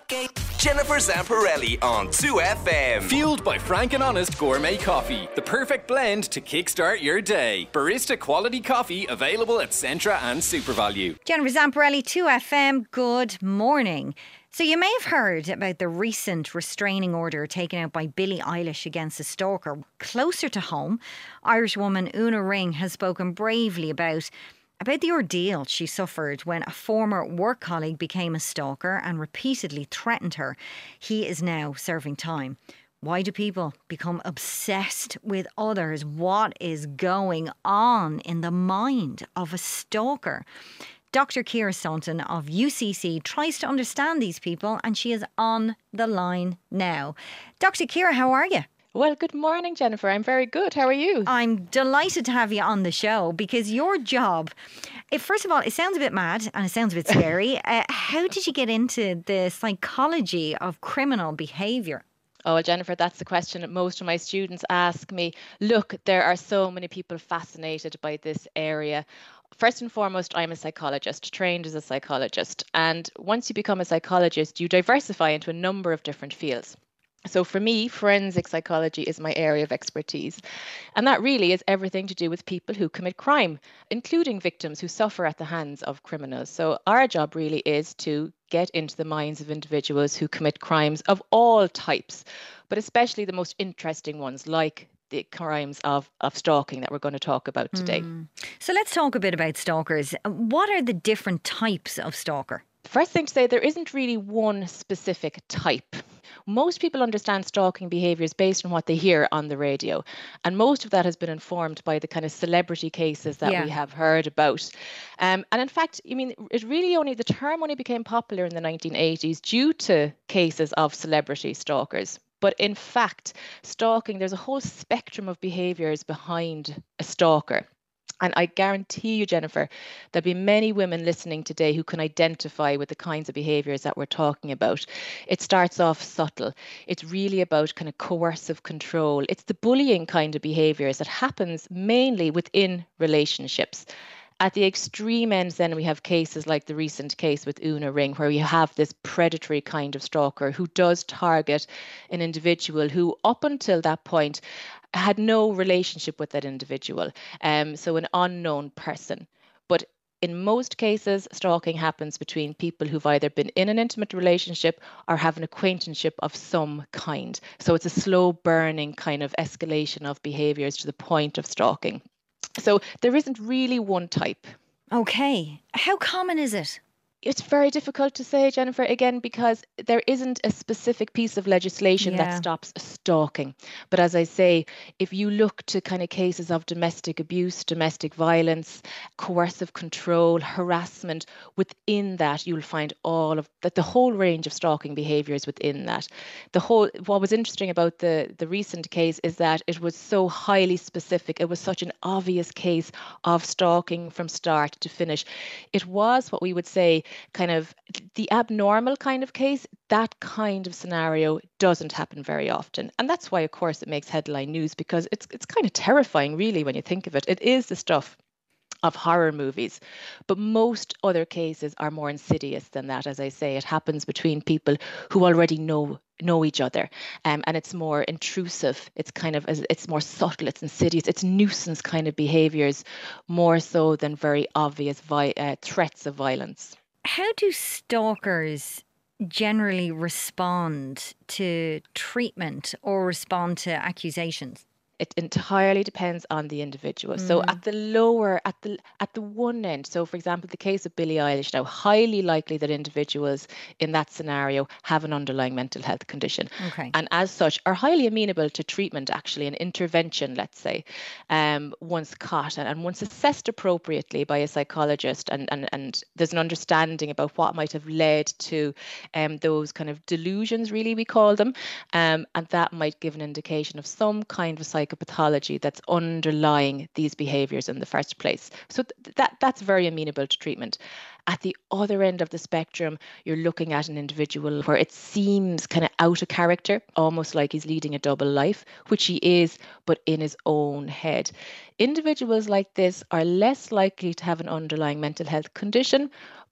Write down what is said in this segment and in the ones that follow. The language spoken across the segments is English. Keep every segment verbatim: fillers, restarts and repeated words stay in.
Jennifer Zamparelli on two F M. Fueled by Frank and Honest Gourmet Coffee. The perfect blend to kickstart your day. Barista quality coffee available at Centra and SuperValue. Jennifer Zamparelli, two F M, good morning. So you may have heard about the recent restraining order taken out by Billie Eilish against a stalker. Closer to home, Irish woman Una Ring has spoken bravely about about the ordeal she suffered when a former work colleague became a stalker and repeatedly threatened her. He is now serving time. Why do people become obsessed with others? What is going on in the mind of a stalker? Doctor Ciara Staunton of U C C tries to understand these people, and she is on the line now. Doctor Ciara, how are you? Well, good morning, Jennifer. I'm very good. How are you? I'm delighted to have you on the show because your job, it, first of all, it sounds a bit mad and it sounds a bit scary. uh, how did you get into the psychology of criminal behaviour? Oh, well, Jennifer, that's the question that most of my students ask me. Look, there are so many people fascinated by this area. First and foremost, I'm a psychologist, trained as a psychologist. And once you become a psychologist, you diversify into a number of different fields. So for me, forensic psychology is my area of expertise. And that really is everything to do with people who commit crime, including victims who suffer at the hands of criminals. So our job really is to get into the minds of individuals who commit crimes of all types, but especially the most interesting ones, like the crimes of, of stalking that we're going to talk about today. Mm. So let's talk a bit about stalkers. What are the different types of stalker? First thing to say, there isn't really one specific type. Most people understand stalking behaviours based on what they hear on the radio. And most of that has been informed by the kind of celebrity cases that yeah. we have heard about. Um, and in fact, I mean, it really only, the term only became popular in the nineteen eighties due to cases of celebrity stalkers. But in fact, stalking, there's a whole spectrum of behaviours behind a stalker. And I guarantee you, Jennifer, there'll be many women listening today who can identify with the kinds of behaviours that we're talking about. It starts off subtle. It's really about kind of coercive control. It's the bullying kind of behaviours that happens mainly within relationships. At the extreme ends, then we have cases like the recent case with Una Ring, where you have this predatory kind of stalker who does target an individual who, up until that point, had no relationship with that individual. Um, so an unknown person. But in most cases, stalking happens between people who've either been in an intimate relationship or have an acquaintanceship of some kind. So it's a slow burning kind of escalation of behaviours to the point of stalking. So there isn't really one type. Okay. How common is it? It's very difficult to say, Jennifer, again, because there isn't a specific piece of legislation yeah. that stops stalking. But as I say, if you look to kind of cases of domestic abuse, domestic violence, coercive control, harassment, within that, you'll find all of that, the whole range of stalking behaviours within that. The whole, what was interesting about the, the recent case is that it was so highly specific. It was such an obvious case of stalking from start to finish. It was what we would say kind of the abnormal kind of case. That kind of scenario doesn't happen very often. And that's why, of course, it makes headline news, because it's it's kind of terrifying, really, when you think of it. It is the stuff of horror movies. But most other cases are more insidious than that. As I say, it happens between people who already know know each other, um, and it's more intrusive. It's kind of, it's more subtle, it's insidious, it's nuisance kind of behaviours, more so than very obvious vi- uh, threats of violence. How do stalkers generally respond to treatment or respond to accusations? It entirely depends on the individual. Mm. So at the lower, at the at the one end, so for example, the case of Billie Eilish, now highly likely that individuals in that scenario have an underlying mental health condition. Okay. And as such are highly amenable to treatment, actually, and intervention, let's say, um, once caught and, and once assessed appropriately by a psychologist, and, and, and there's an understanding about what might have led to um, those kind of delusions, really, we call them, um, and that might give an indication of some kind of psychopathology that's underlying these behaviours in the first place. So th- that that's very amenable to treatment. At the other end of the spectrum, you're looking at an individual where it seems kind of out of character, almost like he's leading a double life, which he is, but in his own head. Individuals like this are less likely to have an underlying mental health condition,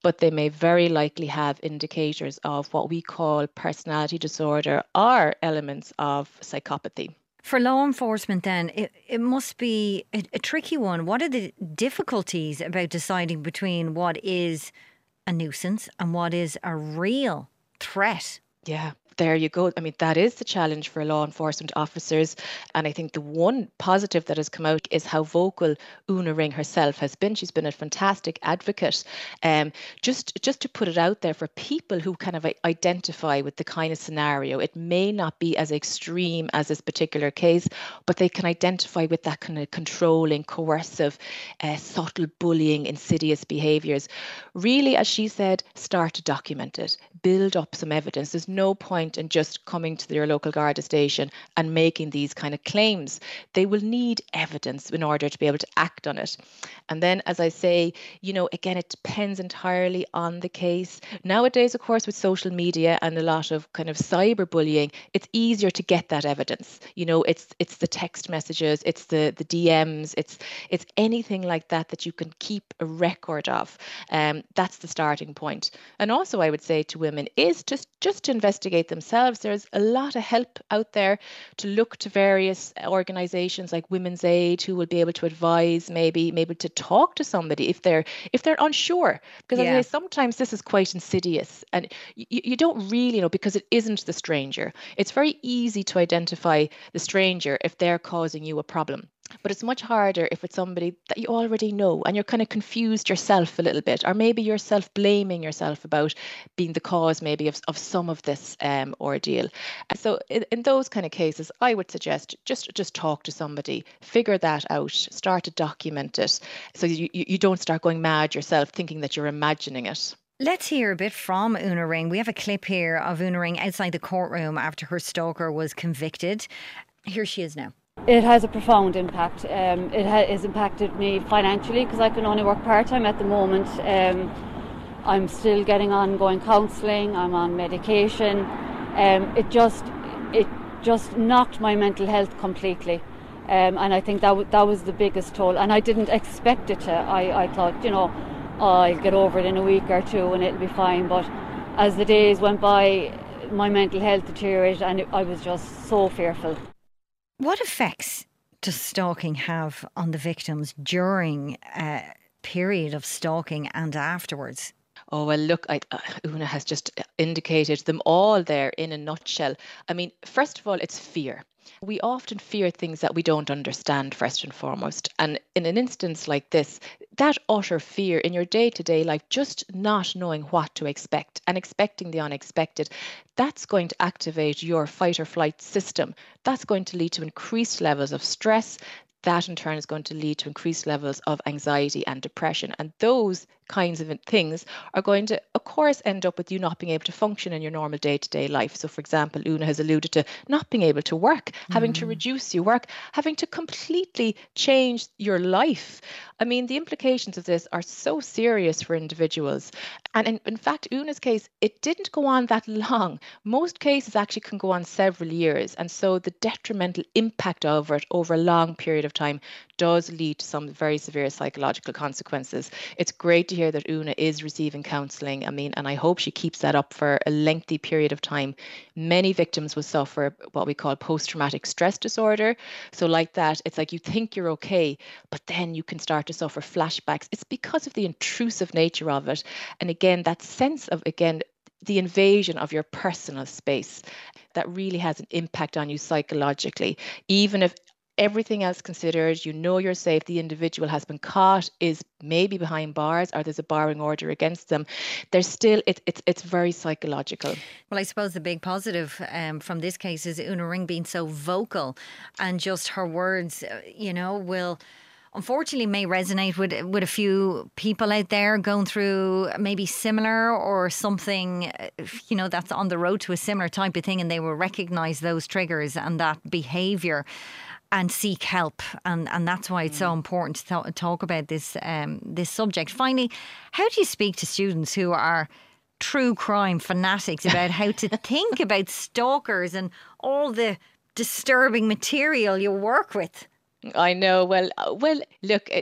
but they may very likely have indicators of what we call personality disorder or elements of psychopathy. For law enforcement then, it, it must be a, a tricky one. What are the difficulties about deciding between what is a nuisance and what is a real threat? Yeah. There you go. I mean, that is the challenge for law enforcement officers. And I think the one positive that has come out is how vocal Una Ring herself has been. She's been a fantastic advocate. Um, just, just to put it out there for people who kind of identify with the kind of scenario, it may not be as extreme as this particular case, but they can identify with that kind of controlling, coercive, uh, subtle bullying, insidious behaviours. Really, as she said, start to document it, build up some evidence. There's no point in just coming to your local Garda station and making these kind of claims. They will need evidence in order to be able to act on it. And then, as I say, you know, again, it depends entirely on the case. Nowadays, of course, with social media and a lot of kind of cyberbullying, it's easier to get that evidence. You know, it's it's the text messages, it's the the D Ms, it's it's anything like that that you can keep a record of. Um, that's the starting point. And also, I would say to women is just just to investigate themselves. There's a lot of help out there to look to various organizations like Women's Aid, who will be able to advise, maybe maybe to talk to somebody if they're if they're unsure, because yeah. I say sometimes this is quite insidious and you, you don't really know, because it isn't the stranger. It's very easy to identify the stranger if they're causing you a problem. But it's much harder if it's somebody that you already know and you're kind of confused yourself a little bit, or maybe you're self-blaming yourself about being the cause maybe of, of some of this um, ordeal. And so in, in those kind of cases, I would suggest just, just talk to somebody, figure that out, start to document it, so you, you, you don't start going mad yourself thinking that you're imagining it. Let's hear a bit from Una Ring. We have a clip here of Una Ring outside the courtroom after her stalker was convicted. Here she is now. It has a profound impact. Um, it ha- has impacted me financially because I can only work part-time at the moment. Um, I'm still getting ongoing counselling. I'm on medication. Um, it just it just knocked my mental health completely. Um, and I think that, w- that was the biggest toll. And I didn't expect it to. I, I thought, you know, oh, I'll get over it in a week or two and it'll be fine. But as the days went by, my mental health deteriorated and it, I was just so fearful. What effects does stalking have on the victims during a period of stalking and afterwards? Oh, well, look, I, uh, Una has just indicated them all there in a nutshell. I mean, first of all, it's fear. We often fear things that we don't understand, first and foremost. And in an instance like this, that utter fear in your day-to-day life, just not knowing what to expect and expecting the unexpected, that's going to activate your fight or flight system. That's going to lead to increased levels of stress. That in turn is going to lead to increased levels of anxiety and depression. And those kinds of things are going to, of course, end up with you not being able to function in your normal day-to-day life. So, for example, Una has alluded to not being able to work, having mm. to reduce your work, having to completely change your life. I mean, the implications of this are so serious for individuals. And in, in fact, Una's case, it didn't go on that long. Most cases actually can go on several years. And so the detrimental impact of it over a long period of time does lead to some very severe psychological consequences. It's great to hear that Una is receiving counselling. I mean, and I hope she keeps that up for a lengthy period of time. Many victims will suffer what we call post-traumatic stress disorder. So like that, it's like you think you're okay, but then you can start to suffer flashbacks. It's because of the intrusive nature of it. And again, that sense of, again, the invasion of your personal space that really has an impact on you psychologically. Even if everything else considered, you know you're safe, the individual has been caught, is maybe behind bars, or there's a barring order against them, there's still, it, it's it's very psychological. Well, I suppose the big positive um, from this case is Una Ring being so vocal, and just her words, you know, will unfortunately may resonate with with a few people out there going through maybe similar or something, you know, that's on the road to a similar type of thing, and they will recognise those triggers and that behaviour and seek help. And, and that's why it's so important to th- talk about this um, this subject. Finally, how do you speak to students who are true crime fanatics about how to think about stalkers and all the disturbing material you work with? I know. Well, well, look,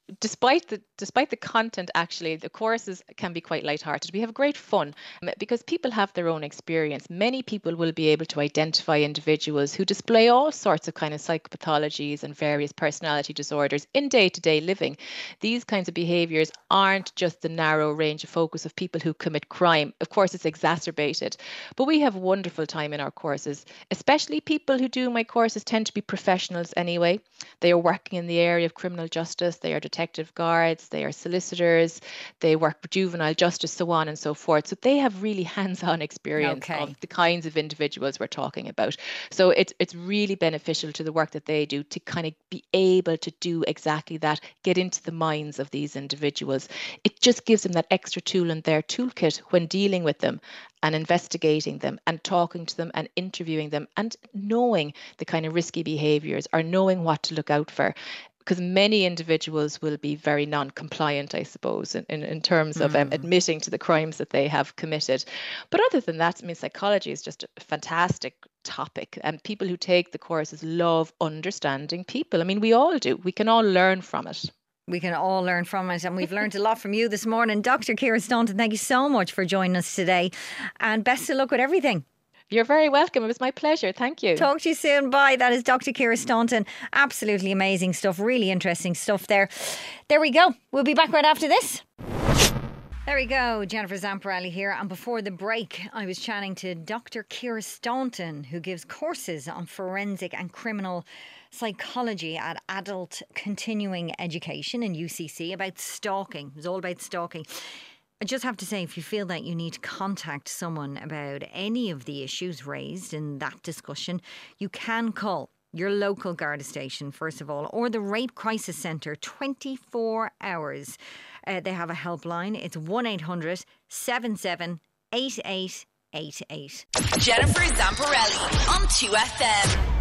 despite the despite the content, actually, the courses can be quite lighthearted. We have great fun because people have their own experience. Many people will be able to identify individuals who display all sorts of kind of psychopathologies and various personality disorders in day-to-day living. These kinds of behaviors aren't just the narrow range of focus of people who commit crime. Of course, it's exacerbated, but we have a wonderful time in our courses. Especially people who do my courses tend to be professionals anyway. They are working in the area of criminal justice. They are detective guards, they are solicitors, they work with juvenile justice, so on and so forth. So they have really hands-on experience okay. of the kinds of individuals we're talking about. So it's it's really beneficial to the work that they do to kind of be able to do exactly that, get into the minds of these individuals. It just gives them that extra tool in their toolkit when dealing with them and investigating them and talking to them and interviewing them and knowing the kind of risky behaviors or knowing what to look out for. Because many individuals will be very non-compliant, I suppose, in, in, in terms of mm. um, admitting to the crimes that they have committed. But other than that, I mean, psychology is just a fantastic topic. And people who take the courses love understanding people. I mean, we all do. We can all learn from it. We can all learn from it, and we've learned a lot from you this morning. Doctor Ciara Staunton, thank you so much for joining us today, and best of luck with everything. You're very welcome. It was my pleasure. Thank you. Talk to you soon. Bye. That is Doctor Ciara Staunton. Absolutely amazing stuff. Really interesting stuff there. There we go. We'll be back right after this. There we go. Jennifer Zamparelli here. And before the break, I was chatting to Doctor Ciara Staunton, who gives courses on forensic and criminal psychology at Adult Continuing Education in U C C about stalking. It was all about stalking. I just have to say, if you feel that you need to contact someone about any of the issues raised in that discussion, you can call your local Garda station, first of all, or the Rape Crisis Centre twenty-four hours. Uh, they have a helpline. It's one eight hundred seven seven eight eight eight eight. Jennifer Zamparelli on two F M.